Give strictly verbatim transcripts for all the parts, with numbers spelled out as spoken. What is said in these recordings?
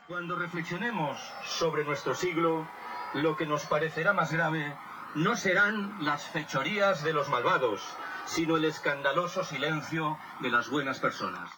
Cuando reflexionemos sobre nuestro siglo, lo que nos parecerá más grave no serán las fechorías de los malvados, sino el escandaloso silencio de las buenas personas.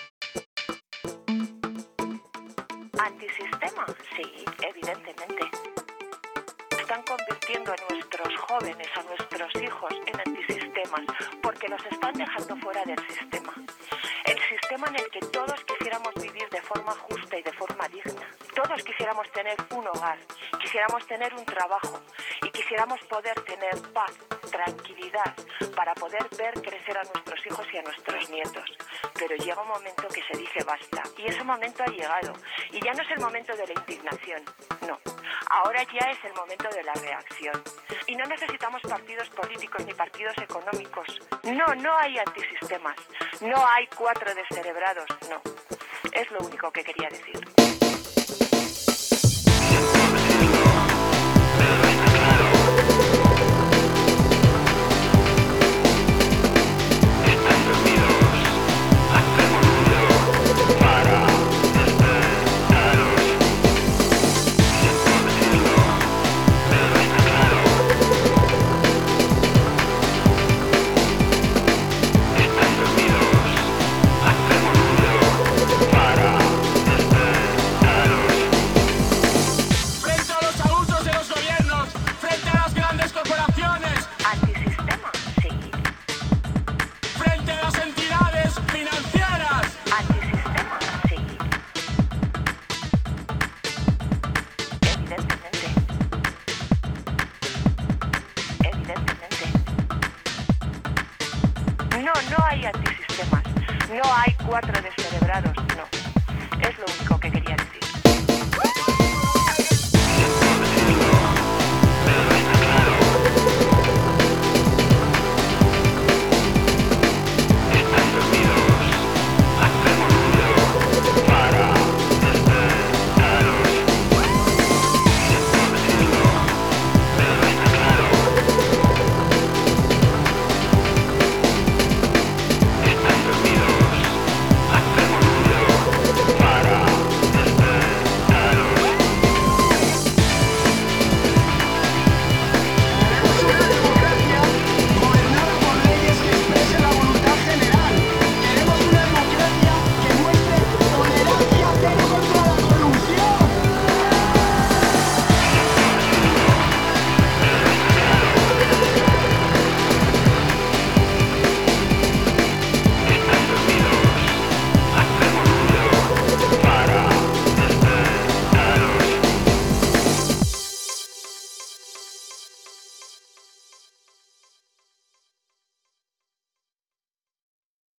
¿Antisistema? Sí, evidentemente. Están convirtiendo a nuestros jóvenes, a nuestros hijos, en antisistemas, porque los están dejando fuera del sistema. El sistema en el que todos quisiéramos vivir de forma justa y de forma digna. Todos quisiéramos tener un hogar, quisiéramos tener un trabajo y quisiéramos poder tener paz, tranquilidad, para poder ver crecer a nuestros hijos y a nuestros nietos. Pero llega un momento que se dice basta, y ese momento ha llegado. Y ya no es el momento de la indignación, no. Ahora ya es el momento de la reacción. Y no necesitamos partidos políticos ni partidos económicos. No, no hay antisistemas. No hay cuatro descerebrados, no. Es lo único que quería decir. No, no hay antisistemas, no hay cuatro descerebrados, no. Es lo único